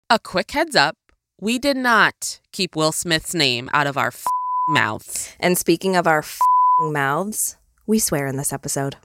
A quick heads up, we did not keep Will Smith's name out of our mouths. And speaking of our mouths, we swear in this episode.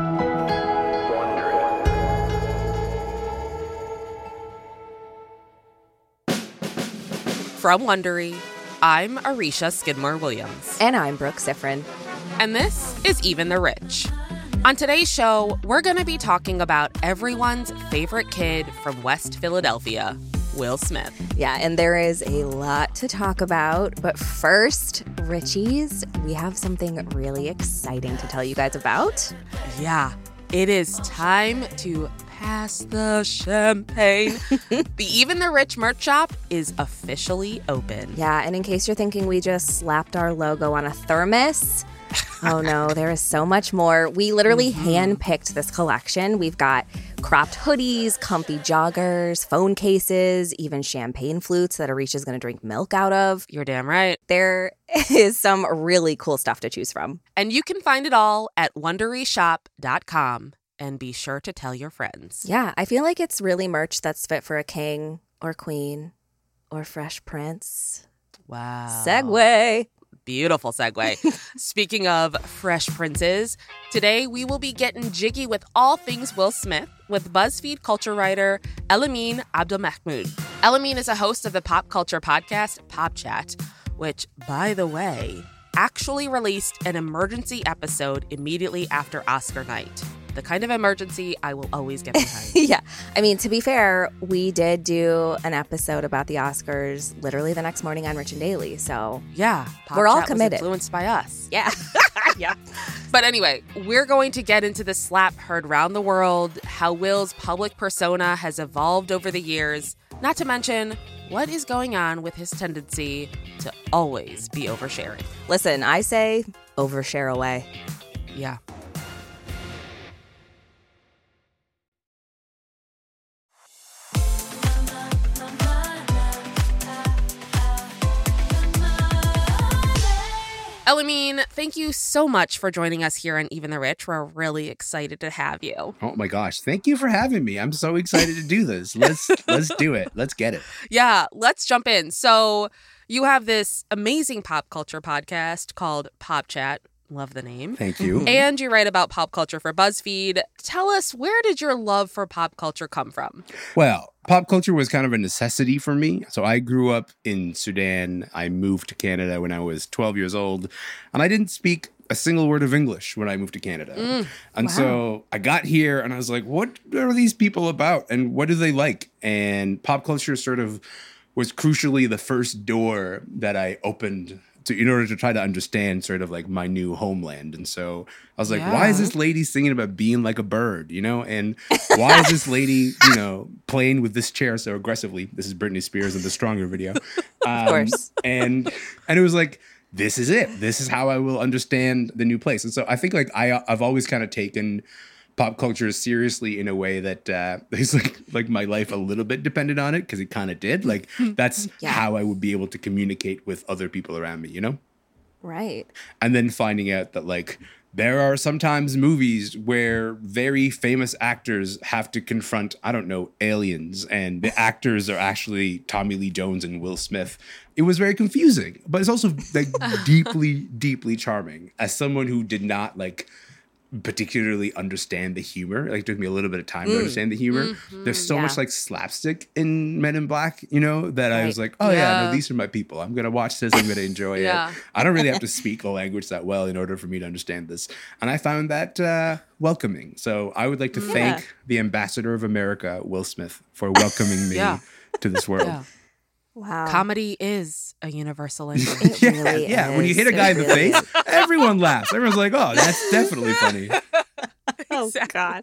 From Wondery, I'm Arisha Skidmore-Williams. And I'm Brooke Sifrin. And this is Even the Rich. On today's show, we're going to be talking about everyone's favorite kid from West Philadelphia, Will Smith. Yeah, and there is a lot to talk about. But first, Richies, we have something really exciting to tell you guys about. Yeah, it is time to pass the champagne. The Even the Rich merch shop is officially open. Yeah, and in case you're thinking we just slapped our logo on a thermos, oh no, there is so much more. We literally handpicked this collection. We've got cropped hoodies, comfy joggers, phone cases, even champagne flutes that Arisha's going to drink milk out of. You're damn right. There is some really cool stuff to choose from. And you can find it all at WonderyShop.com. And be sure to tell your friends. Yeah, I feel like it's really merch that's fit for a king or queen or fresh prince. Wow. Segue. Beautiful segue. Speaking of fresh princes, today we will be getting jiggy with all things Will Smith with BuzzFeed culture writer Elamine Abdelmahmoud. Elamine is a host of the pop culture podcast Pop Chat, which, by the way, actually released an emergency episode immediately after Oscar night. The kind of emergency I will always get behind. Yeah. I mean, to be fair, we did do an episode about the Oscars literally the next morning on Rich and Daily. So yeah, Pop we're all Chat committed. Was influenced by us. Yeah. Yeah. But anyway, we're going to get into the slap heard around the world, how Will's public persona has evolved over the years, not to mention what is going on with his tendency to always be oversharing. Listen, I say overshare away. Yeah. Elamine, thank you so much for joining us here on Even the Rich. We're really excited to have you. Oh my gosh, thank you for having me. I'm so excited to do this. Let's do it. Let's get it. Yeah, let's jump in. So you have this amazing pop culture podcast called Pop Chat. Love the name. Thank you. And you write about pop culture for BuzzFeed. Tell us, where did your love for pop culture come from? Well, pop culture was kind of a necessity for me. So I grew up in Sudan. I moved to Canada when I was 12 years old, and I didn't speak a single word of English when I moved to Canada. And so I got here and I was like, what are these people about? And what do they like? And pop culture sort of was crucially the first door that I opened in order to try to understand sort of like my new homeland. And so I was like, why is this lady singing about being like a bird, you know? And why is this lady, playing with this chair so aggressively? This is Britney Spears in the Stronger video. Of course. And it was like, this is it. This is how I will understand the new place. And so I think like I've always kind of taken pop culture seriously in a way that is like my life a little bit depended on it, because it kind of did. Like that's how I would be able to communicate with other people around me, you know? Right. And then finding out that like there are sometimes movies where very famous actors have to confront, I don't know, aliens, and the actors are actually Tommy Lee Jones and Will Smith. It was very confusing, but it's also like deeply, deeply charming. As someone who did not like particularly understand the humor. Like, it took me a little bit of time to understand the humor. There's so much like slapstick in Men in Black, that I was like, oh no, these are my people. I'm gonna watch this. I'm gonna enjoy it. I don't really have to speak the language that well in order for me to understand this. And I found that welcoming. So I would like to thank the ambassador of America, Will Smith, for welcoming me to this world. Yeah. Wow. Comedy is a universal language. It really is. When you hit a guy in the face, everyone laughs. Everyone's like, oh, that's definitely funny. Oh, God.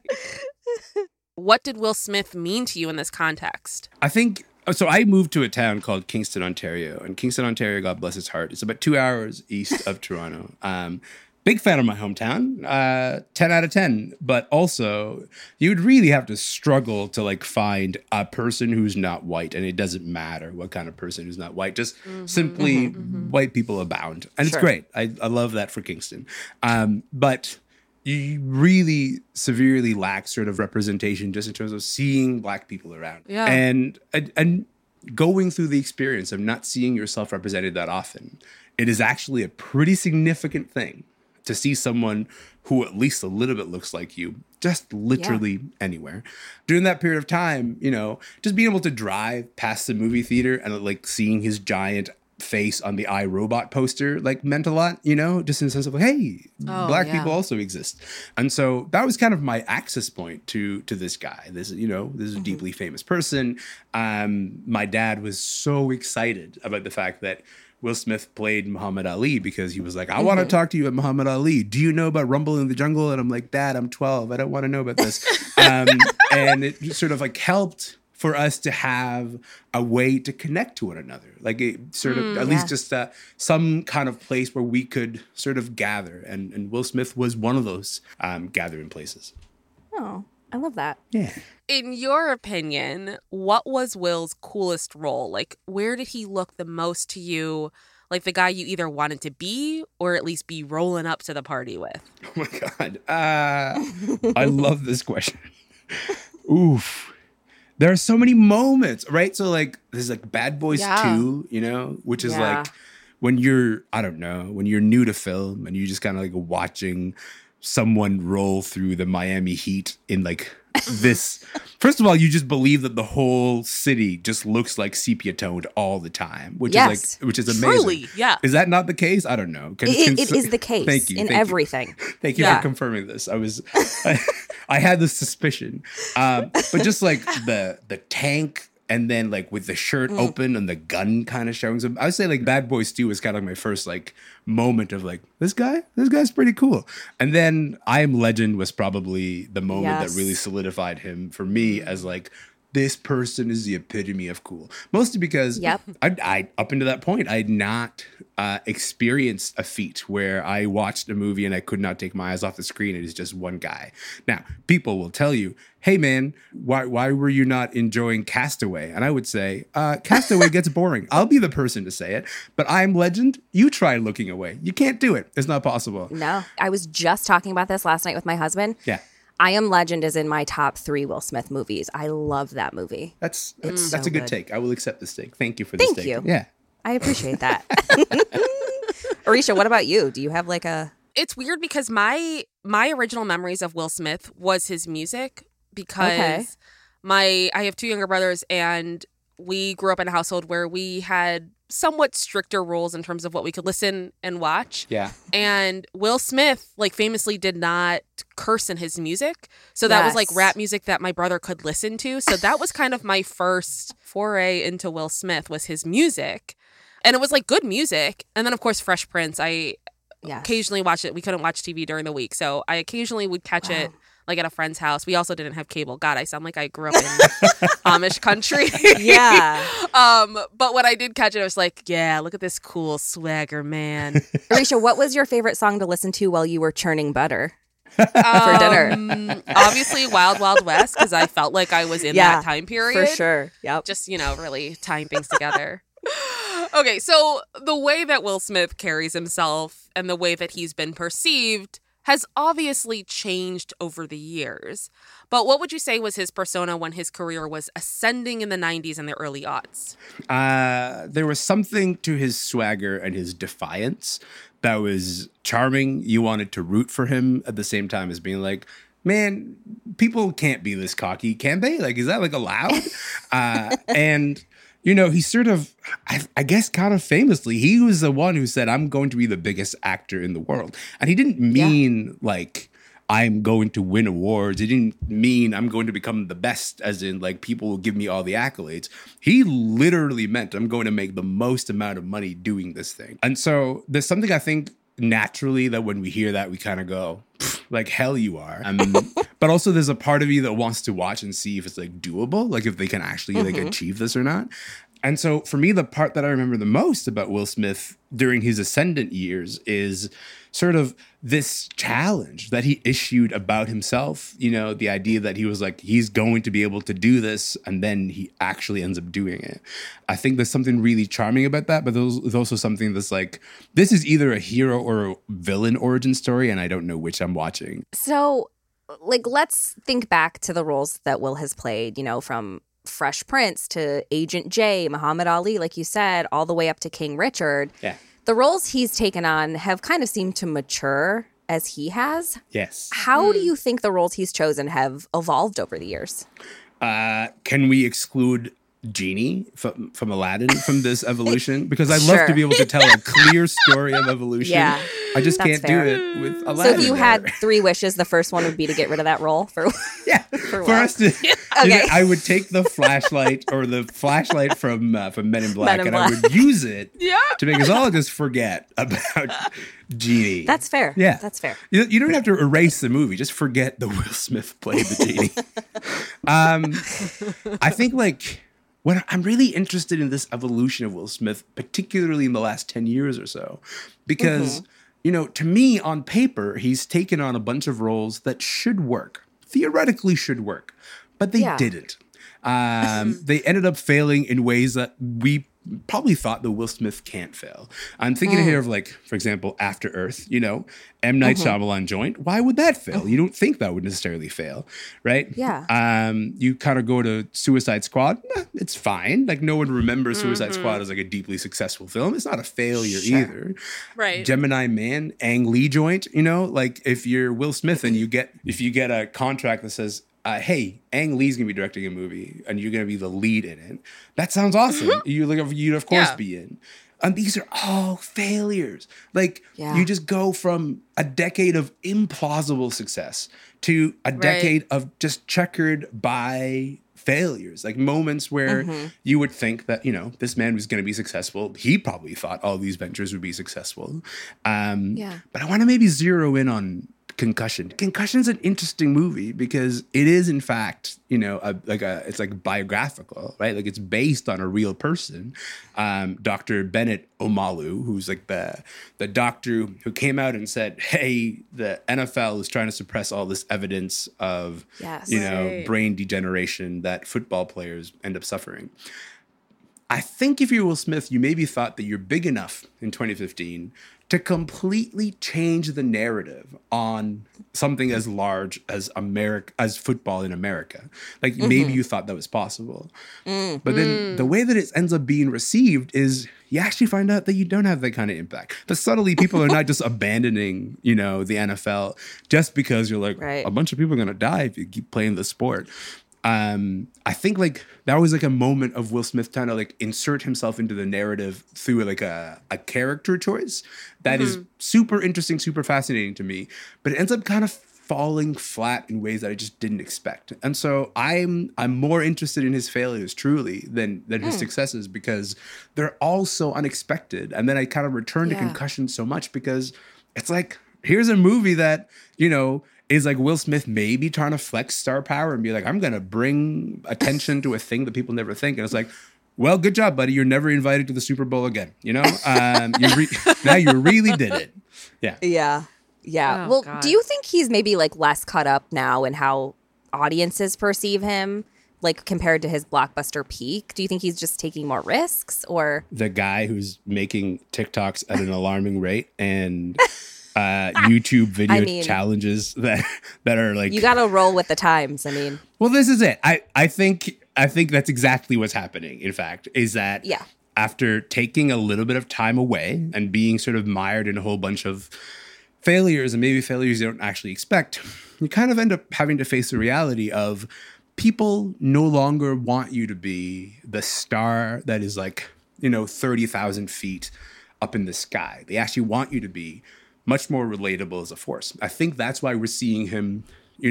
What did Will Smith mean to you in this context? I think, so I moved to a town called Kingston, Ontario. And Kingston, Ontario, God bless its heart, it's about 2 hours east of Toronto. Big fan of my hometown, 10 out of 10. But also, you'd really have to struggle to like find a person who's not white. And it doesn't matter what kind of person who's not white. Just simply white people abound. And it's great. I love that for Kingston. But you really severely lack sort of representation just in terms of seeing Black people around. Yeah. And going through the experience of not seeing yourself represented that often, it is actually a pretty significant thing to see someone who at least a little bit looks like you, just literally anywhere. During that period of time, you know, just being able to drive past the movie theater and like seeing his giant face on the iRobot poster like meant a lot, you know, just in the sense of like, hey, black people also exist. And so that was kind of my access point to this guy. This, you know, this is a deeply famous person. My dad was so excited about the fact that Will Smith played Muhammad Ali because he was like, I want to talk to you about Muhammad Ali. Do you know about Rumble in the Jungle? And I'm like, Dad, I'm 12. I don't want to know about this. And it just sort of like helped for us to have a way to connect to one another. Like it sort of, at least just some kind of place where we could sort of gather. And Will Smith was one of those gathering places. Oh, I love that. Yeah. In your opinion, what was Will's coolest role? Like, where did he look the most to you? Like the guy you either wanted to be or at least be rolling up to the party with? Oh my God. I love this question. Oof. There are so many moments, right? So like, there's like Bad Boys 2, you know, which is like when you're, I don't know, when you're new to film and you just kind of like watching someone roll through the Miami heat in like this. First of all, you just believe that the whole city just looks like sepia toned all the time, which is amazing. Truly, yeah. Is that not the case? I don't know. It is the case. Thank you. In everything. Thank you for confirming this. I had this suspicion, but just like the tank. And then like with the shirt open and the gun kind of showing some, I would say like Bad Boys 2 was kind of like my first like moment of like, this guy's pretty cool. And then I Am Legend was probably the moment that really solidified him for me as like, this person is the epitome of cool. Mostly because I up until that point, I had not experienced a feat where I watched a movie and I could not take my eyes off the screen. It is just one guy. Now, people will tell you, hey man, why were you not enjoying Castaway? And I would say, Castaway gets boring. I'll be the person to say it. But I Am Legend, you try looking away. You can't do it. It's not possible. No. I was just talking about this last night with my husband. Yeah. I Am Legend is in my top 3 Will Smith movies. I love that movie. That's a good take. I will accept this take. Thank you for this take. Thank you. Yeah. I appreciate that. Arisha, what about you? Do you have like a... It's weird because my original memories of Will Smith was his music because I have 2 younger brothers and we grew up in a household where we had somewhat stricter rules in terms of what we could listen and watch. Yeah. And Will Smith, like, famously did not curse in his music. So that was like rap music that my brother could listen to. So that was kind of my first foray into Will Smith was his music. And it was like good music. And then, of course, Fresh Prince. I occasionally watch it. We couldn't watch TV during the week. So I occasionally would catch it like at a friend's house. We also didn't have cable. God, I sound like I grew up in Amish country. But when I did catch it, I was like, yeah, look at this cool swagger, man. Arisha, what was your favorite song to listen to while you were churning butter for dinner? Obviously Wild Wild West, because I felt like I was in that time period. For sure. Yep. Just, really tying things together. Okay, so the way that Will Smith carries himself and the way that he's been perceived has obviously changed over the years. But what would you say was his persona when his career was ascending in the 90s and the early aughts? There was something to his swagger and his defiance that was charming. You wanted to root for him at the same time as being like, man, people can't be this cocky, can they? Like, is that like allowed? And... he sort of, I guess kind of famously, he was the one who said, I'm going to be the biggest actor in the world. And he didn't mean like, I'm going to win awards. He didn't mean I'm going to become the best, as in like people will give me all the accolades. He literally meant I'm going to make the most amount of money doing this thing. And so there's something I think naturally that when we hear that, we kind of go, like, hell you are. But also there's a part of you that wants to watch and see if it's like doable, like if they can actually like achieve this or not. And so for me, the part that I remember the most about Will Smith during his ascendant years is sort of this challenge that he issued about himself, the idea that he was like, he's going to be able to do this, and then he actually ends up doing it. I think there's something really charming about that, but there's also something that's like, this is either a hero or a villain origin story, and I don't know which I'm watching. So, like, let's think back to the roles that Will has played, from Fresh Prince to Agent J, Muhammad Ali, like you said, all the way up to King Richard. Yeah. The roles he's taken on have kind of seemed to mature as he has. Yes. How do you think the roles he's chosen have evolved over the years? Can we exclude Genie from Aladdin from this evolution? Because I'd love Sure. to be able to tell a clear story of evolution. Yeah, I just that's can't fair. do it with So Aladdin. if you there. had 3 wishes, the first one would be to get rid of that role for Yeah, for for us to, Okay. I would take the flashlight or the flashlight from Men in Black, Men in and I Black. would use it Yeah. to make us all just forget about Genie. That's fair. Yeah, That's fair. You don't have to erase the movie; just forget that Will Smith played the Genie. I think what I'm really interested in this evolution of Will Smith, particularly in the last 10 years or so, because to me, on paper, he's taken on a bunch of roles that should work, theoretically should work, but they Yeah. didn't. They ended up failing in ways that we probably thought that Will Smith can't fail. I'm thinking here of for example, After Earth, M. Night Shyamalan joint. Why would that fail? You don't think that would necessarily fail, right? Yeah. You kind of go to Suicide Squad. It's fine. No one remembers Suicide Squad as a deeply successful film. It's not a failure either. Right. Gemini Man, Ang Lee joint, if you're Will Smith and if you get a contract that says, hey, Ang Lee's gonna be directing a movie and you're gonna be the lead in it. That sounds awesome. You'd of course be in. And these are all failures. You just go from a decade of implausible success to a decade of just checkered by failures, moments where you would think that, this man was going to be successful. He probably thought all these ventures would be successful. But I want to maybe zero in on Concussion. Concussion's an interesting movie because it is, in fact, it's biographical, right? It's based on a real person. Dr. Bennett Omalu, who's the doctor who came out and said, hey, the NFL is trying to suppress all this evidence of, brain degeneration that football players end up suffering. I think if you're Will Smith, you maybe thought that you're big enough in 2015 to completely change the narrative on something as large as football in America. Maybe you thought that was possible. But then the way that it ends up being received is you actually find out that you don't have that kind of impact. But subtly, people are not just abandoning, the NFL just because you're a bunch of people are going to die if you keep playing the sport. I think that was a moment of Will Smith trying to insert himself into the narrative through a character choice that is super interesting, super fascinating to me, but it ends up kind of falling flat in ways that I just didn't expect. And so I'm more interested in his failures truly than his successes because they're all so unexpected. And then I kind of return to Concussion so much because it's here's a movie that, is Will Smith maybe trying to flex star power and be I'm going to bring attention to a thing that people never think. And it's well, good job, buddy. You're never invited to the Super Bowl again. Now you really did it. Yeah. Yeah. Yeah. Oh, well, God. do you think he's maybe less caught up now in how audiences perceive him, compared to his blockbuster peak? Do you think he's just taking more risks or? The guy who's making TikToks at an alarming rate and YouTube video challenges that are you got to roll with the times. Well, this is it. I think that's exactly what's happening. In fact, is that after taking a little bit of time away and being sort of mired in a whole bunch of failures and maybe failures you don't actually expect, you kind of end up having to face the reality of people no longer want you to be the star that is 30,000 feet up in the sky. They actually want you to be much more relatable as a force. I think that's why we're seeing him,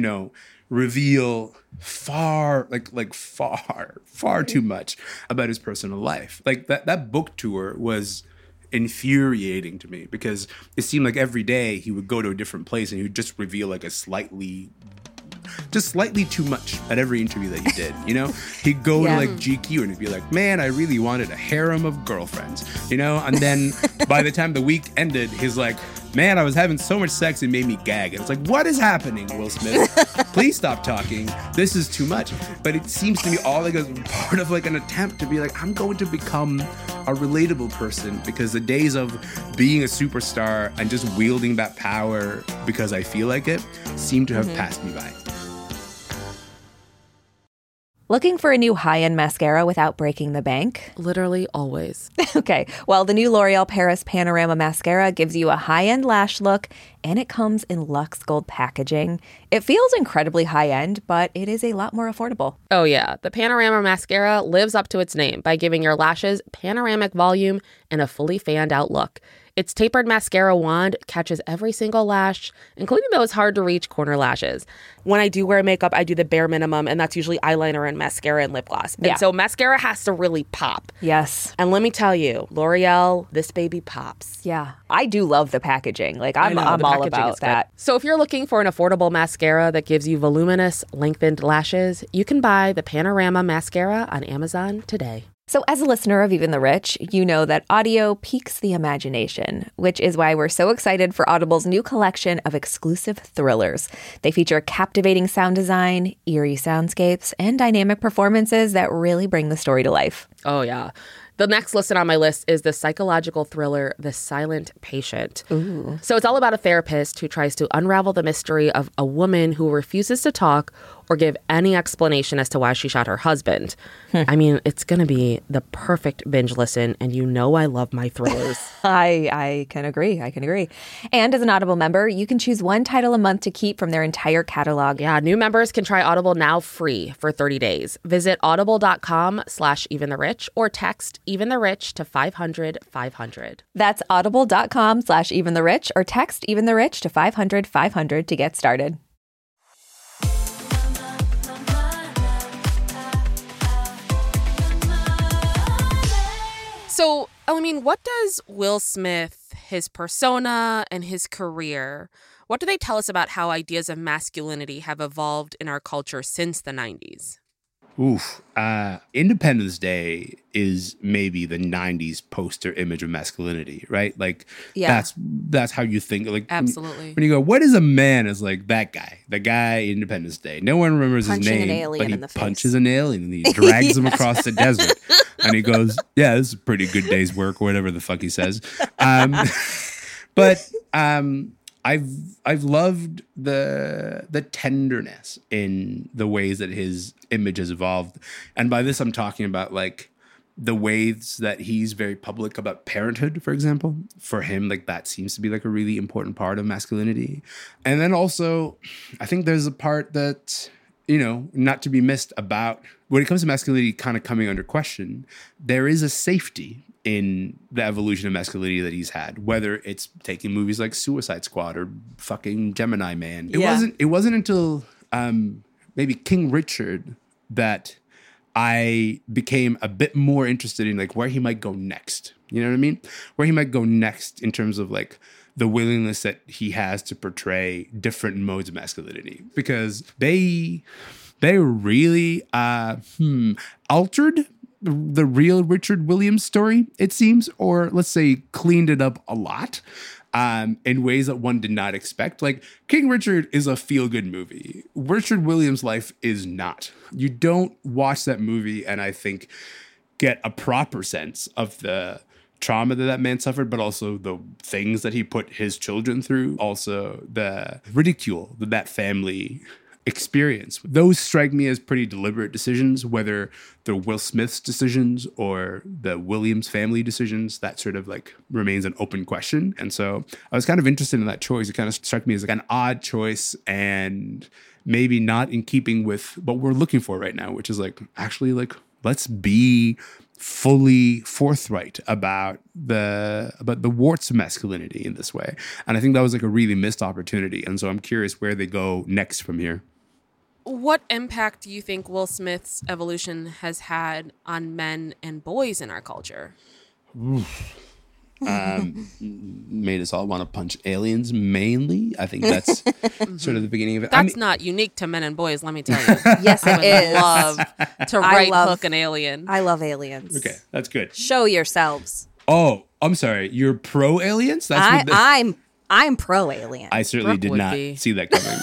reveal far too much about his personal life. That book tour was infuriating to me because it seemed like every day he would go to a different place and he would just reveal slightly too much at every interview that he did, He'd go to GQ and he'd be man, I really wanted a harem of girlfriends, And then by the time the week ended, he's man, I was having so much sex it made me gag. And it's what is happening, Will Smith? Please stop talking. This is too much. But it seems to me all as part of an attempt to be I'm going to become a relatable person because the days of being a superstar and just wielding that power because I feel like it seem to have passed me by. Looking for a new high-end mascara without breaking the bank? Literally always. Okay, well, the new L'Oreal Paris Panorama Mascara gives you a high-end lash look, and it comes in Luxe Gold packaging. It feels incredibly high-end, but it is a lot more affordable. Oh yeah, the Panorama Mascara lives up to its name by giving your lashes panoramic volume and a fully fanned out look. Its tapered mascara wand catches every single lash, including those hard-to-reach corner lashes. When I do wear makeup, I do the bare minimum, and that's usually eyeliner and mascara and lip gloss. And so mascara has to really pop. Yes. And let me tell you, L'Oreal, this baby pops. Yeah, I do love the packaging. Like, I'm all about that. So if you're looking for an affordable mascara that gives you voluminous, lengthened lashes, you can buy the Panorama Mascara on Amazon today. So as a listener of Even the Rich, you know that audio piques the imagination, which is why we're so excited for Audible's new collection of exclusive thrillers. They feature captivating sound design, eerie soundscapes, and dynamic performances that really bring the story to life. Oh, yeah. The next listed on my list is the psychological thriller, The Silent Patient. Ooh. So it's all about a therapist who tries to unravel the mystery of a woman who refuses to talk or give any explanation as to why she shot her husband. I mean, it's going to be the perfect binge listen, and you know I love my thrillers. I can agree. And as an Audible member, you can choose one title a month to keep from their entire catalog. Yeah, new members can try Audible now free for 30 days. Visit audible.com/eventherich or text Even the Rich to 500-500. That's audible.com/eventherich or text Even the Rich to 500-500 to get started. So, Elamine, what does Will Smith, his persona, and his career, what do they tell us about how ideas of masculinity have evolved in our culture since the 90s? Independence Day is maybe the 90s poster image of masculinity, right? Like, that's how you think. Like, absolutely. When you go, what is a man? Is like that guy, the guy Independence Day. No one remembers his name, but he punches an alien and he drags him across the desert. And he goes, yeah, this is a pretty good day's work, or whatever the fuck he says. But I've loved the tenderness in the ways that his image has evolved. And by this, I'm talking about like the ways that he's very public about parenthood, for example. For him, like that seems to be like a really important part of masculinity. And then also, I think there's a part that, you know, not to be missed about when it comes to masculinity kind of coming under question, there is a safety in the evolution of masculinity that he's had, whether it's taking movies like Suicide Squad or fucking Gemini Man. It wasn't until maybe King Richard that I became a bit more interested in like where he might go next. You know what I mean? Where he might go next in terms of like the willingness that he has to portray different modes of masculinity, because they really altered the real Richard Williams story, it seems, or let's say cleaned it up a lot in ways that one did not expect. Like King Richard is a feel-good movie. Richard Williams' life is not. You don't watch that movie and I think get a proper sense of the trauma that man suffered, but also the things that he put his children through, also the ridicule that family experience. Those strike me as pretty deliberate decisions, whether they're Will Smith's decisions or the Williams family decisions. That sort of like remains an open question. And so I was kind of interested in that choice. It kind of struck me as like an odd choice and maybe not in keeping with what we're looking for right now, which is like actually like let's be fully forthright about the warts of masculinity in this way. And I think that was like a really missed opportunity. And so I'm curious where they go next from here. What impact do you think Will Smith's evolution has had on men and boys in our culture? Made us all want to punch aliens, mainly. I think that's sort of the beginning of it. That's not unique to men and boys, let me tell you. Yes, it is. I would love to hook an alien. I love aliens. Okay, that's good. Show yourselves. Oh, I'm sorry. You're pro aliens? I'm pro alien. I certainly did not see that coming.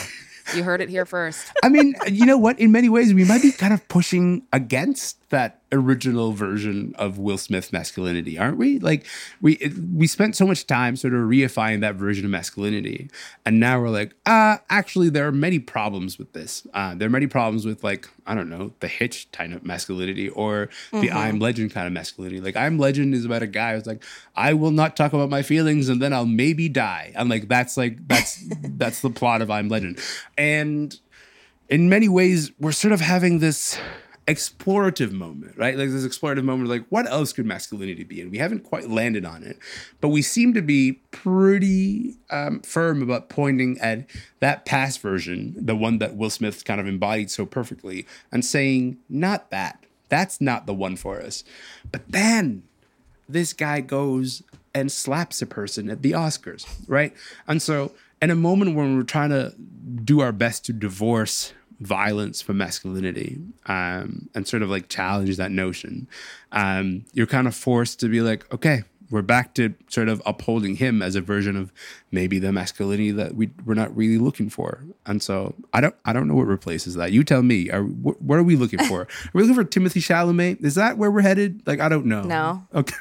You heard it here first. I mean, you know what? In many ways, we might be kind of pushing against that original version of Will Smith masculinity, aren't we? Like we spent so much time sort of reifying that version of masculinity, and now we're like, actually, there are many problems with this. There are many problems with, like, I don't know, the Hitch kind of masculinity or the I Am Legend kind of masculinity. Like, I Am Legend is about a guy who's like, I will not talk about my feelings and then I'll maybe die. I'm like, that's the plot of I Am Legend, and in many ways, we're sort of having this explorative moment, right? Like this explorative moment, like what else could masculinity be? And we haven't quite landed on it, but we seem to be pretty firm about pointing at that past version, the one that Will Smith kind of embodied so perfectly, and saying, not that. That's not the one for us. But then this guy goes and slaps a person at the Oscars, right? And so in a moment when we're trying to do our best to divorce violence from masculinity and sort of like challenge that notion, you're kind of forced to be like, okay, we're back to sort of upholding him as a version of maybe the masculinity that we're not really looking for. And so I don't know what replaces that. You tell me. What are we looking for? Are we looking for Timothy Chalamet? Is that where we're headed? Like, I don't know. No. Okay.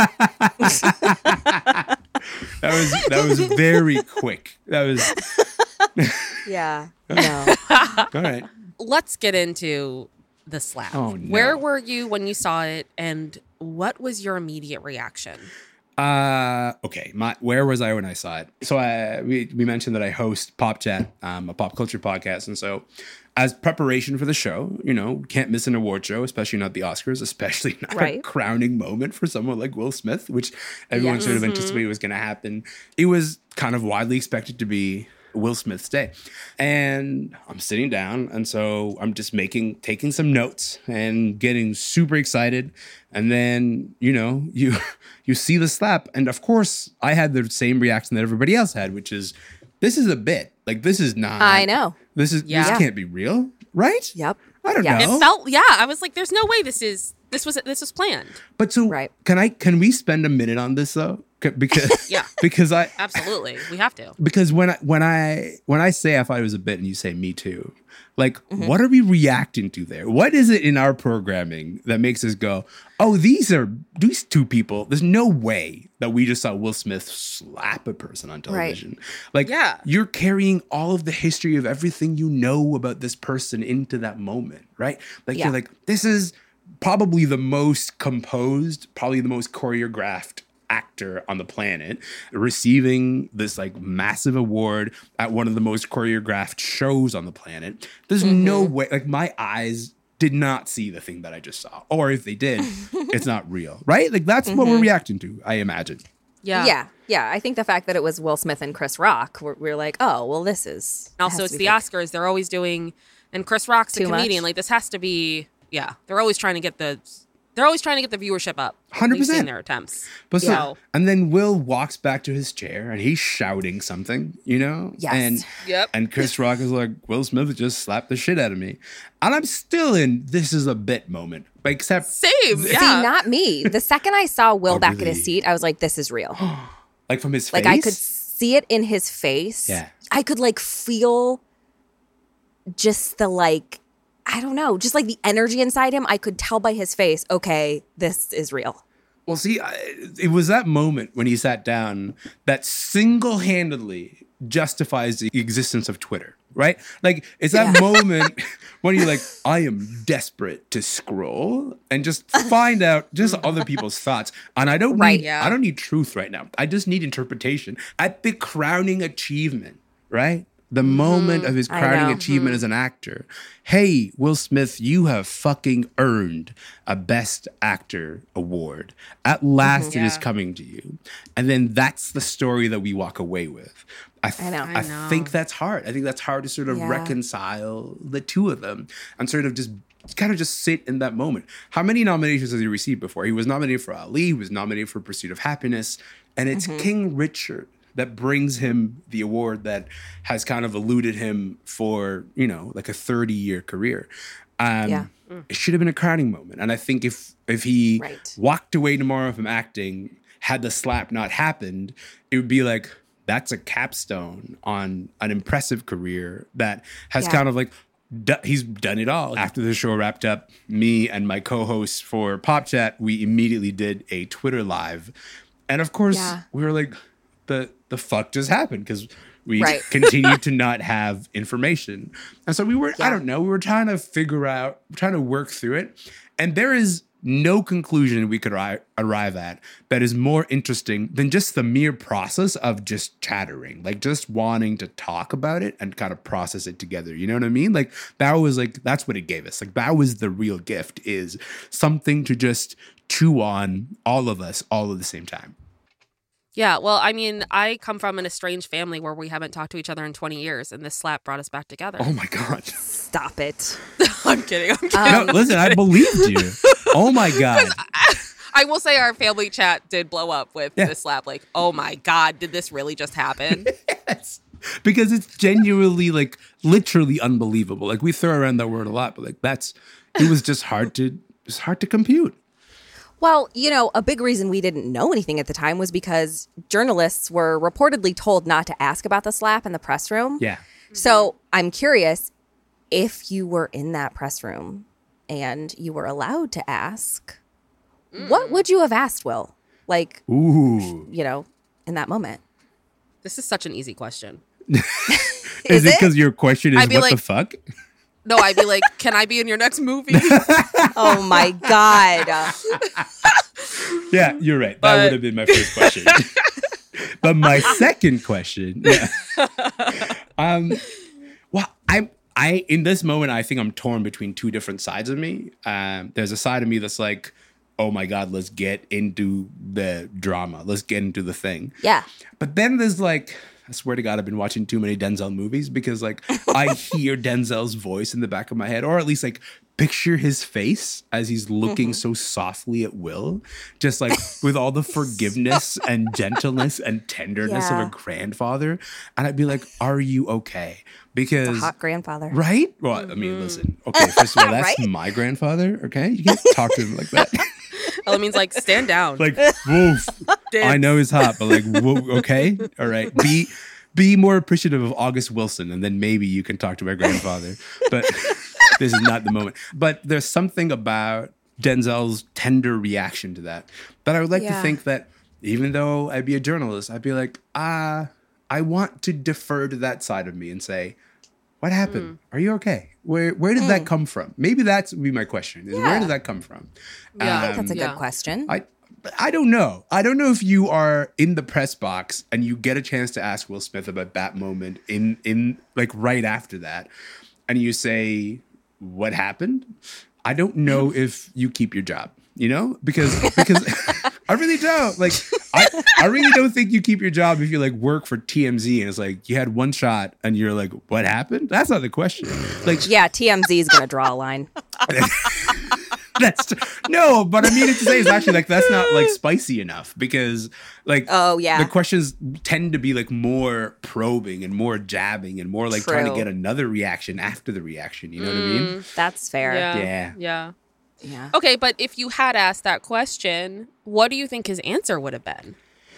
That was very quick. That was. Yeah. No. All right. Let's get into the slap. Oh, no. Where were you when you saw it, and what was your immediate reaction? Okay. Where was I when I saw it? So we mentioned that I host Pop Chat, a pop culture podcast, and so as preparation for the show, can't miss an award show, especially not the Oscars, especially not a crowning moment for someone like Will Smith, which everyone sort of anticipated was going to happen. It was kind of widely expected to be Will Smith's day. And I'm sitting down, and so I'm just taking some notes and getting super excited. And then, you see the slap. And of course, I had the same reaction that everybody else had, which is, this is a bit. Like, this is not. I know. This can't be real, right? Yep. I don't know. It felt, I was like, there's no way this was planned. But so, can we spend a minute on this though? Because because absolutely, we have to. Because when I say I thought it was a bit and you say me too, like what are we reacting to there? What is it in our programming that makes us go, oh, these two people? There's no way that we just saw Will Smith slap a person on television. Like, you're carrying all of the history of everything you know about this person into that moment, right? Like you're like, this is probably the most composed, probably the most choreographed actor on the planet, receiving this like massive award at one of the most choreographed shows on the planet. There's no way, like my eyes did not see the thing that I just saw. Or if they did, it's not real, right? Like that's what we're reacting to, I imagine. Yeah. I think the fact that it was Will Smith and Chris Rock, we're like, oh, well, this is. Also, it's the Oscars. They're always doing, and Chris Rock's a comedian. Like this has to be, they're always trying to get the viewership up. 100%. We've seen their attempts. But and then Will walks back to his chair and he's shouting something, Yes. And Chris Rock is like, Will Smith just slapped the shit out of me. And I'm still in this is a bit moment. Except same. See, not me. The second I saw Will back at his seat, I was like, this is real. Like from his face? Like I could see it in his face. Yeah. I could like feel just the like, I don't know, just like the energy inside him. I could tell by his face, okay, this is real. Well, see, it was that moment when he sat down that single-handedly justifies the existence of Twitter, right? Like, it's that moment when you're like, I am desperate to scroll and just find out just other people's thoughts. And I don't need truth right now. I just need interpretation at the crowning achievement, right? The moment of his crowning achievement as an actor. Hey, Will Smith, you have fucking earned a Best Actor award. At last, it is coming to you. And then that's the story that we walk away with. I think that's hard. I think that's hard to sort of reconcile the two of them and sort of just sit in that moment. How many nominations has he received before? He was nominated for Ali. He was nominated for Pursuit of Happiness. And it's King Richard that brings him the award that has kind of eluded him for, like a 30-year career. It should have been a crowning moment. And I think if he walked away tomorrow from acting, had the slap not happened, it would be like, that's a capstone on an impressive career that has kind of like he's done it all. After the show wrapped up, me and my co-hosts for Pop Chat, we immediately did a Twitter live. And of course, we were like, the fuck just happened? Because we continued to not have information. And so we were, I don't know, we were trying to figure out, trying to work through it. And there is no conclusion we could arrive at that is more interesting than just the mere process of just chattering, like just wanting to talk about it and kind of process it together. You know what I mean? Like that was like, that's what it gave us. Like that was the real gift, is something to just chew on, all of us, all at the same time. Yeah, well, I mean, I come from an estranged family where we haven't talked to each other in 20 years, and this slap brought us back together. Oh my God. Stop it. I'm kidding. No, listen, I believed you. Oh my God. I will say our family chat did blow up with this slap. Like, oh my God, did this really just happen? Yes. Because it's genuinely, like, literally unbelievable. Like, we throw around that word a lot, but like, it was just hard to compute. Well, you know, a big reason we didn't know anything at the time was because journalists were reportedly told not to ask about the slap in the press room. Yeah. So I'm curious, if you were in that press room and you were allowed to ask, what would you have asked, Will? Like, ooh, you know, in that moment. This is such an easy question. Is it because your question is what the fuck? No, I'd be like, can I be in your next movie? Oh, my God. Yeah, you're right. That would have been my first question. But my second question, well, I in this moment, I think I'm torn between two different sides of me. There's a side of me that's like, oh my God, let's get into the drama. Let's get into the thing. Yeah. But then there's like, I swear to God, I've been watching too many Denzel movies, because like I hear Denzel's voice in the back of my head, or at least like picture his face as he's looking so softly at Will, just like with all the forgiveness and gentleness and tenderness of a grandfather. And I'd be like, are you okay? Because it's a hot grandfather. Right? Well, I mean, listen, okay, first of all, that's my grandfather, okay? You can't talk to him like that. Elamín's like, stand down. Like, woof. I know he's hot, but like, okay, all right. Be more appreciative of August Wilson, and then maybe you can talk to my grandfather. But this is not the moment. But there's something about Denzel's tender reaction to that I would like to think that even though I'd be a journalist, I'd be like, I want to defer to that side of me and say, what happened? Are you okay? Where did that come from? Maybe that's would be my question. Is where did that come from? Yeah, I think that's a good question. I don't know. I don't know if you are in the press box and you get a chance to ask Will Smith about that moment in like right after that, and you say, what happened? I don't know if you keep your job, you know? Because I really don't. Like, I really don't think you keep your job if you like work for TMZ and it's like you had one shot and you're like, what happened? That's not the question. Like, yeah, TMZ is going to draw a line. No, but I mean to say is actually like that's not like spicy enough, because like the questions tend to be like more probing and more jabbing and more like trying to get another reaction after the reaction. You know what I mean? That's fair. Yeah. Okay, but if you had asked that question, what do you think his answer would have been?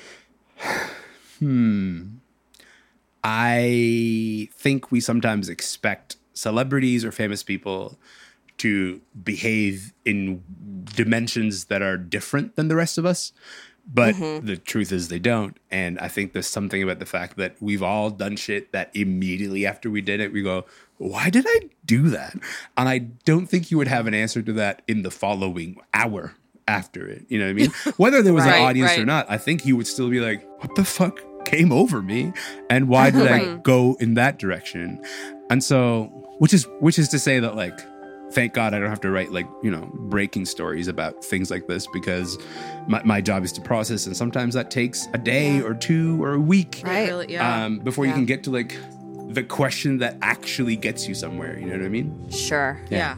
I think we sometimes expect celebrities or famous people to behave in dimensions that are different than the rest of us. But the truth is they don't. And I think there's something about the fact that we've all done shit that immediately after we did it, we go, why did I do that? And I don't think you would have an answer to that in the following hour after it. You know what I mean? Whether there was an audience or not, I think you would still be like, what the fuck came over me? And why did I go in that direction? And so, which is to say that like, thank God I don't have to write like, you know, breaking stories about things like this, because my job is to process. And sometimes that takes a day or two or a week before you can get to like the question that actually gets you somewhere. You know what I mean? Sure. Yeah.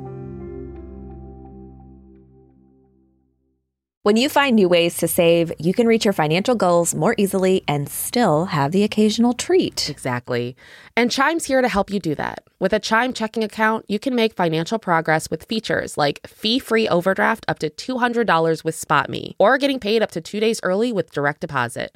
When you find new ways to save, you can reach your financial goals more easily and still have the occasional treat. Exactly. And Chime's here to help you do that. With a Chime checking account, you can make financial progress with features like fee-free overdraft up to $200 with SpotMe, or getting paid up to 2 days early with direct deposit.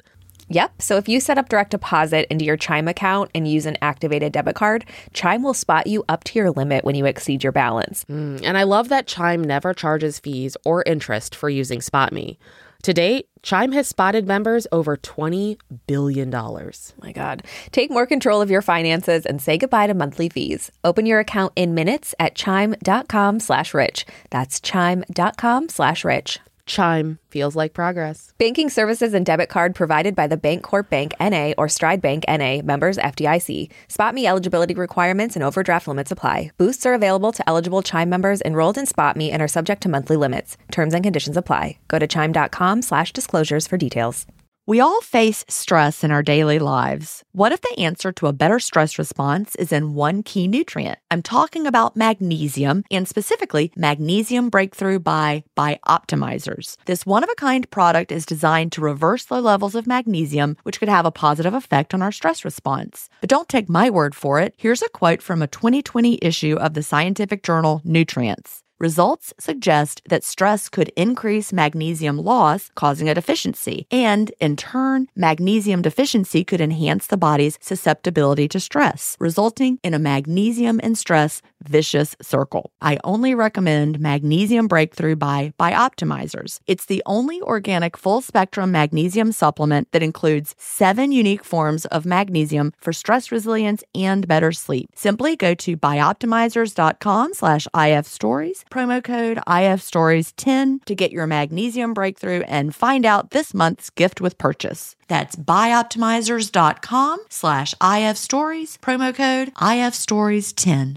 Yep. So if you set up direct deposit into your Chime account and use an activated debit card, Chime will spot you up to your limit when you exceed your balance. And I love that Chime never charges fees or interest for using SpotMe. To date, Chime has spotted members over $20 billion. My God. Take more control of your finances and say goodbye to monthly fees. Open your account in minutes at chime.com/rich. That's chime.com/rich. Chime feels like progress. Banking services and debit card provided by the Bancorp Bank N.A. or Stride Bank N.A. members FDIC. SpotMe eligibility requirements and overdraft limits apply. Boosts are available to eligible Chime members enrolled in SpotMe and are subject to monthly limits. Terms and conditions apply. Go to chime.com/disclosures for details. We all face stress in our daily lives. What if the answer to a better stress response is in one key nutrient? I'm talking about magnesium, and specifically Magnesium Breakthrough by Bioptimizers. This one-of-a-kind product is designed to reverse low levels of magnesium, which could have a positive effect on our stress response. But don't take my word for it. Here's a quote from a 2020 issue of the scientific journal Nutrients. Results suggest that stress could increase magnesium loss, causing a deficiency. And, in turn, magnesium deficiency could enhance the body's susceptibility to stress, resulting in a magnesium and stress vicious circle. I only recommend Magnesium Breakthrough by Bioptimizers. It's the only organic full-spectrum magnesium supplement that includes 7 unique forms of magnesium for stress resilience and better sleep. Simply go to bioptimizers.com/ifstories, promo code IFStories10 to get your Magnesium Breakthrough and find out this month's gift with purchase. That's bioptimizers.com/IFstories, promo code IFStories10.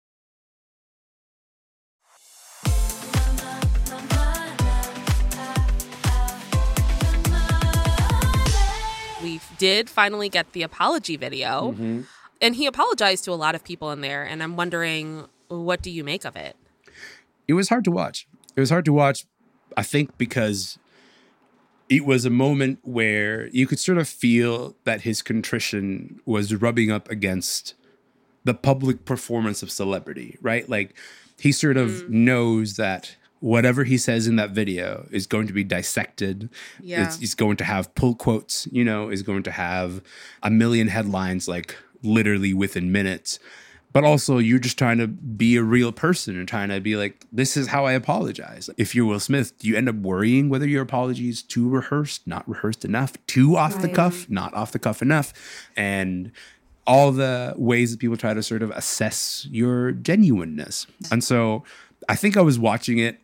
We did finally get the apology video, and he apologized to a lot of people in there, and I'm wondering, what do you make of it? It was hard to watch. I think, because it was a moment where you could sort of feel that his contrition was rubbing up against the public performance of celebrity, right? Like, he sort of knows that whatever he says in that video is going to be dissected. Yeah. It's going to have pull quotes, is going to have a million headlines, like literally within minutes. But also, you're just trying to be a real person and trying to be like, this is how I apologize. If you're Will Smith, do you end up worrying whether your apology is too rehearsed, not rehearsed enough, too off the cuff, not off the cuff enough? And all the ways that people try to sort of assess your genuineness. And so I think I was watching it.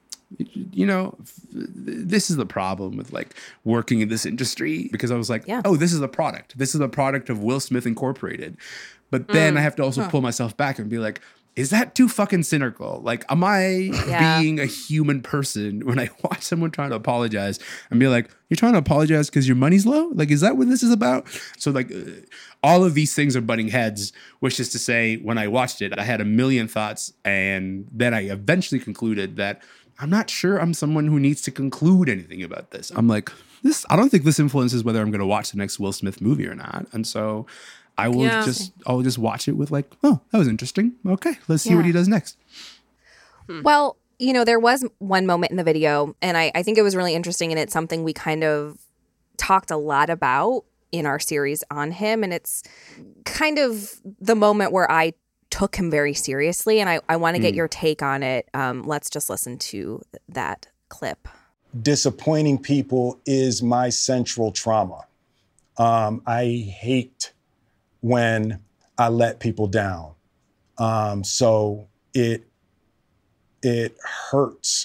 This is the problem with like working in this industry, because I was like, oh, this is a product. This is a product of Will Smith Incorporated. But then I have to also pull myself back and be like, is that too fucking cynical? Like, am I being a human person when I watch someone trying to apologize and be like, you're trying to apologize because your money's low? Like, is that what this is about? So like, all of these things are butting heads, which is to say, when I watched it, I had a million thoughts. And then I eventually concluded that I'm not sure I'm someone who needs to conclude anything about this. I'm like, I don't think this influences whether I'm going to watch the next Will Smith movie or not. And so I'll just watch it with like, oh, that was interesting. Okay, let's see what he does next. Well, there was one moment in the video, and I think it was really interesting, and it's something we kind of talked a lot about in our series on him. And it's kind of the moment where I took him very seriously, and I want to get your take on it. Let's just listen to that clip. Disappointing people is my central trauma. I hate when I let people down. So it hurts.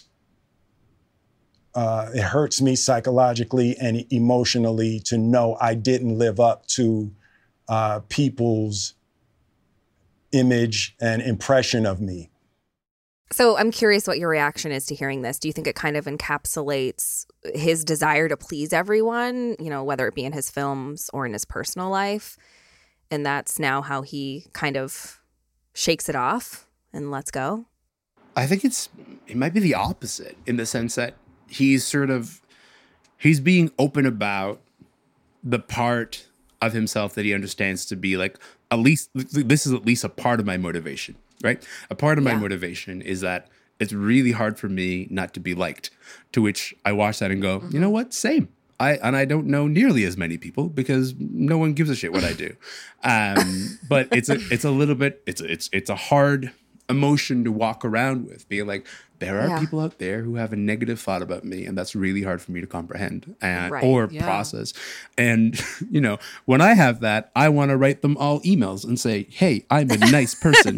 It hurts me psychologically and emotionally to know I didn't live up to people's image and impression of me. So I'm curious what your reaction is to hearing this. Do you think it kind of encapsulates his desire to please everyone, whether it be in his films or in his personal life? And that's now how he kind of shakes it off and lets go? I think it might be the opposite, in the sense that he's being open about the part of himself that he understands to be like, at least this is at least a part of my motivation, right? A part of my motivation is that it's really hard for me not to be liked. To which I watch that and go, you know what? Same. I don't know nearly as many people because no one gives a shit what I do. But it's a hard emotion to walk around with, being like, there are people out there who have a negative thought about me, and that's really hard for me to comprehend or process. And, when I have that, I want to write them all emails and say, hey, I'm a nice person.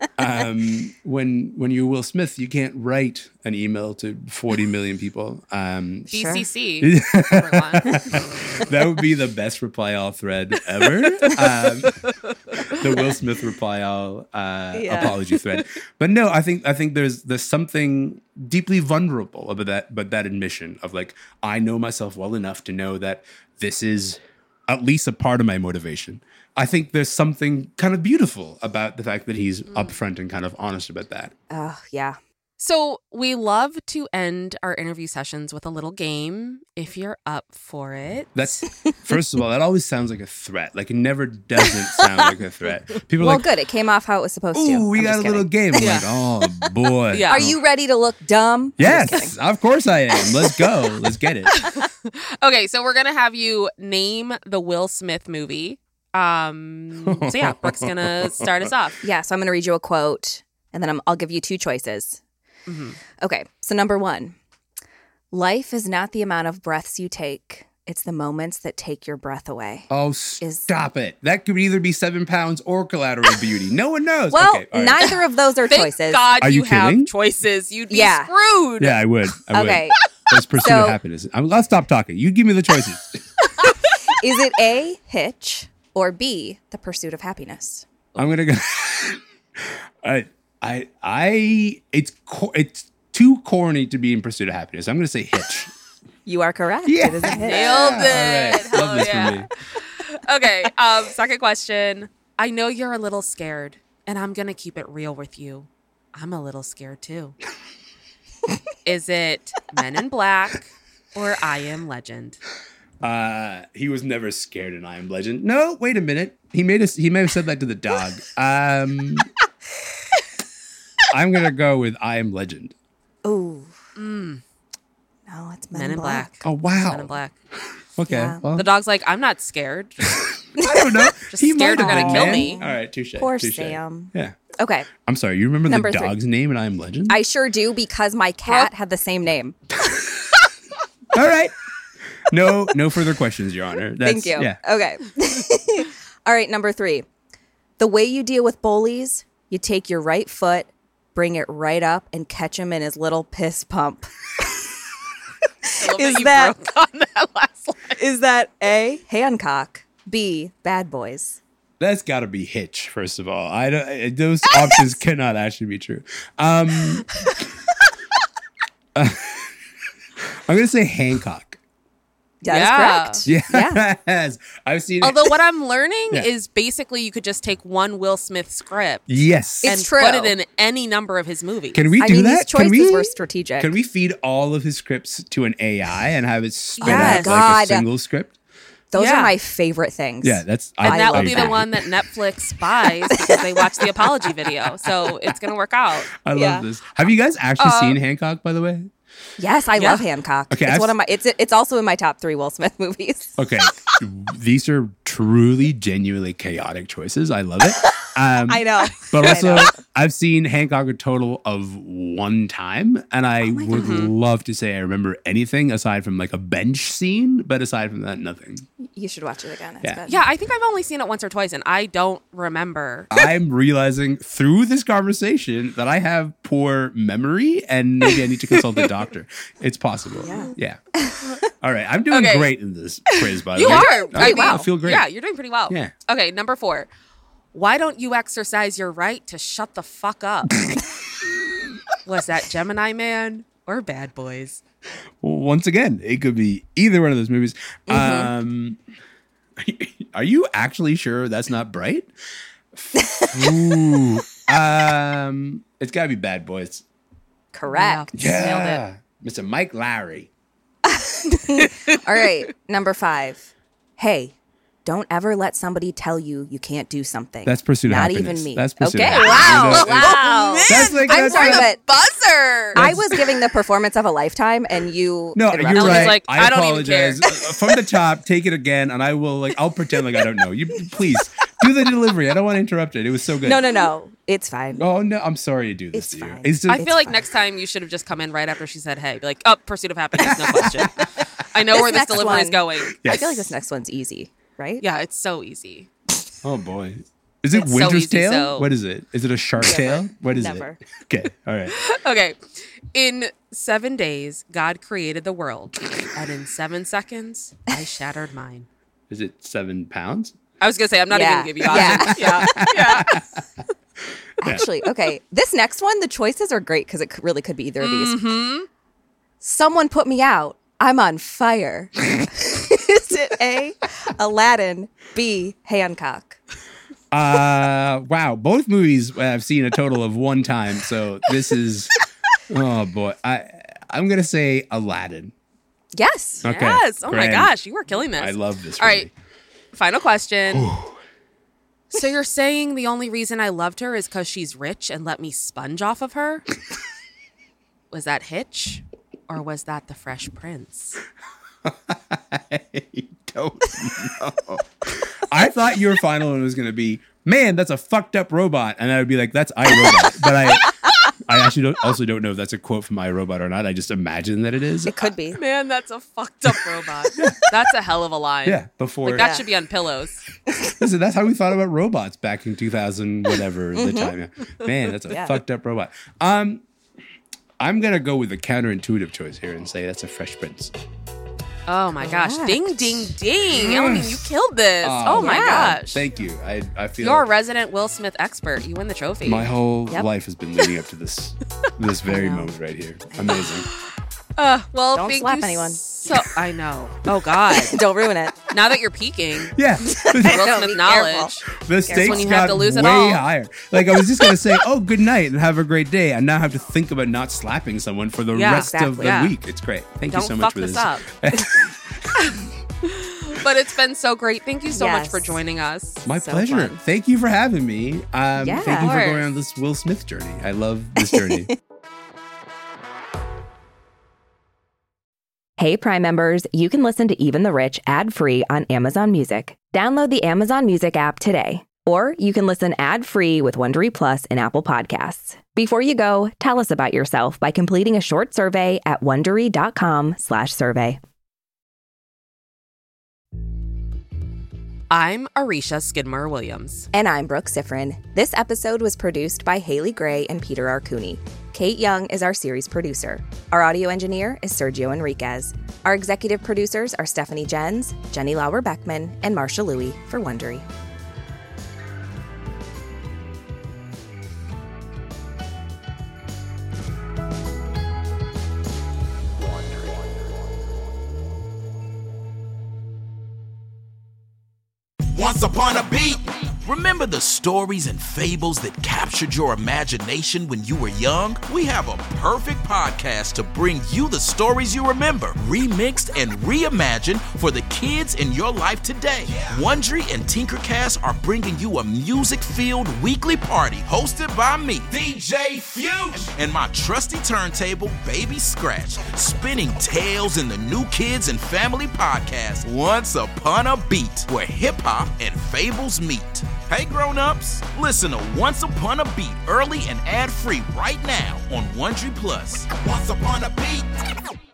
When you're Will Smith, you can't write an email to 40 million people. BCC. That would be the best reply all thread ever. The Will Smith reply all apology thread. But no, I think there's something deeply vulnerable about that admission of like, I know myself well enough to know that this is at least a part of my motivation. I think there's something kind of beautiful about the fact that he's upfront and kind of honest about that. Oh, yeah. So we love to end our interview sessions with a little game, if you're up for it. First of all, that always sounds like a threat. Like, it never doesn't sound like a threat. People are like, good. It came off how it was supposed to. Ooh, we got a little game. I'm like, oh, boy. Yeah. Are you ready to look dumb? Yes, of course I am. Let's go. Let's get it. Okay, so we're going to have you name the Will Smith movie. So yeah, Brooke's going to start us off. Yeah, so I'm going to read you a quote, and then I'll give you two choices. Mm-hmm. Okay, so number 1. Life is not the amount of breaths you take. It's the moments that take your breath away. Oh, stop it. That could either be 7 pounds or Collateral Beauty. No one knows. Well, okay, right. neither of those are Thank choices. God are you have kidding? choices. You'd be screwed. Yeah, I would. Okay. Let's pursue happiness. I'll stop talking. You give me the choices. Is it A, Hitch, or B, The Pursuit of Happiness? I'm going to go... It's too corny to be In Pursuit of Happiness. I'm going to say Hitch. You are correct. Yeah. It is a Hitch. Nailed it. Right. Love this for me. Okay, second question. I know you're a little scared, and I'm going to keep it real with you. I'm a little scared too. Is it Men in Black or I Am Legend? He was never scared in I Am Legend. No, wait a minute. He may have said that to the dog. I'm going to go with I Am Legend. Ooh. No, it's Men in Black. Oh, wow. Men in Black. Okay. Yeah. Well, The dog's like, I'm not scared. I don't know. Just scared they're gonna kill me. All right, touche. Poor touche. Sam. Yeah. Okay, I'm sorry. You remember Number the 3. dog's name in I Am Legend? I sure do because my cat had the same name. All right. No further questions, Your Honor. Thank you. Yeah. Okay. All right, number 3. The way you deal with bullies, you take your right foot, bring it right up, and catch him in his little piss pump. Is that broke on that last line? Is that A, Hancock, B, Bad Boys? That's got to be Hitch, first of all. I don't. Those options cannot actually be true. I'm going to say Hancock. That is correct. Yes. Yeah. I've seen it. Although what I'm learning Yeah. is basically you could just take one Will Smith script Yes. and It's true. put it in any number of his movies. Can we I do mean, that? these choices were strategic. Can we feed all of his scripts to an AI and have it spit Yes. out like God. a single script? Those Yeah. are my favorite things. Yeah, that's. And that will love be that. the one that Netflix buys because they watch the apology video. So it's going to work out. I love Yeah. this. Have you guys actually seen Hancock, by the way? Yes, I love Hancock. Okay, it's one of my. It's also in my top 3 Will Smith movies. Okay, these are truly, genuinely chaotic choices. I love it. I know. But I also, know. I've seen Hancock a total of 1 time, and I would love to say I remember anything aside from like a bench scene, but aside from that, nothing. You should watch it again. It's Yeah. good. Yeah, I think I've only seen it once or twice and I don't remember. I'm realizing through this conversation that I have poor memory and maybe I need to consult a doctor. It's possible. Yeah. All right. I'm doing Okay. great in this quiz, by the You way. are. I feel great. Yeah, you're doing pretty well. Yeah. Okay, number 4. Why don't you exercise your right to shut the fuck up? Was that Gemini Man or Bad Boys? Once again, it could be either one of those movies. Are you actually sure that's not Bright? Ooh. It's got to be Bad Boys. Correct. Yeah. Mr. Mike Lowry. All right, number 5. Hey, don't ever let somebody tell you can't do something. That's Pursuit of Not Happiness. even me. That's Pursuit okay, of Happiness. wow. That's like, I'm that's sorry, like- but Buzzer. I was giving the performance of a lifetime, and you. No, interrupted you're me. right. like, I I don't even care. apologize. From the top, take it again, and I'll pretend like I don't know. You please do the delivery. I don't want to interrupt it. It was so good. No. It's fine. Oh no, I'm sorry to do this It's to you. fine. It's just, I feel like fine. next time you should have just come in right after she said, "Hey," be like, "Oh, Pursuit of Happiness, no question." I know This where this next delivery is one- going. Yes. I feel like this next one's easy, right? Yeah, it's so easy. Oh boy. Is it It's so Winter's easy, Tale? so- What is it? Is it a shark tale? What is Never. it? Okay. All right. Okay. In 7 days, God created the world, and in 7 seconds, I shattered mine. Is it 7 pounds? I was gonna say I'm not even Yeah. gonna give you options. Yeah. Actually, okay. This next one, the choices are great because it really could be either of these. Mm-hmm. Someone put me out. I'm on fire. Is it A, Aladdin, B, Hancock? Wow. Both movies I've seen a total of 1 time. So this is, oh boy. I'm going to say Aladdin. Yes. Okay. Yes. Oh my grand. gosh, you were killing this. I love this All movie. right. Final question. So you're saying the only reason I loved her is because she's rich and let me sponge off of her? Was that Hitch? Or was that the Fresh Prince? I don't know. I thought your final one was going to be, man, that's a fucked up robot. And I would be like, that's iRobot. But I actually don't know if that's a quote from iRobot or not. I just imagine that it is. It could be. Man, that's a fucked up robot. That's a hell of a line. Yeah, before. Like that should be on pillows. Listen, that's how we thought about robots back in 2000, whatever the time. Yeah. Man, that's a fucked up robot. I'm going to go with a counterintuitive choice here and say that's a Fresh Prince. Oh my gosh. Correct. Ding, ding, ding. Elamine, you killed this. Oh my gosh. Thank you. I feel You're a resident Will Smith expert. You win the trophy. my whole Yep. life has been leading up to this very moment right here. Amazing. Well, Don't thank slap you anyone. So I know. Oh God. Don't ruin it. Now that you're peaking, Yeah. Will No, Smith be knowledge. The stakes when you have got to lose way it all. higher. Like I was just gonna say, oh, good night and have a great day. I now have to think about not slapping someone for the Yeah, rest of exactly. the Yeah. week. It's great. Thank Don't you so fuck much for this this. up. But it's been so great. Thank you so much Yes. for joining us. My So pleasure. fun. Thank you for having me. Yeah, thank you of for going course. on this Will Smith journey. I love this journey. Hey, Prime members, you can listen to Even the Rich ad-free on Amazon Music. Download the Amazon Music app today. Or you can listen ad-free with Wondery Plus in Apple Podcasts. Before you go, tell us about yourself by completing a short survey at Wondery.com/survey. I'm Arisha Skidmore Williams. And I'm Brooke Sifrin. This episode was produced by Haley Gray and Peter Arcuni. Kate Young is our series producer. Our audio engineer is Sergio Enriquez. Our executive producers are Stephanie Jens, Jenny Lauer-Beckman, and Marsha Louie for Wondery. Once upon a beat. Remember the stories and fables that captured your imagination when you were young? We have a perfect podcast to bring you the stories you remember, remixed and reimagined for the kids in your life today. Wondery and Tinkercast are bringing you a music-filled weekly party hosted by me, DJ Fuge, and my trusty turntable, Baby Scratch, spinning tales in the New Kids and Family podcast, Once Upon a Beat, where hip-hop and fables meet. Hey grown-ups, listen to Once Upon a Beat early and ad-free right now on Wondery Plus. Once Upon a Beat.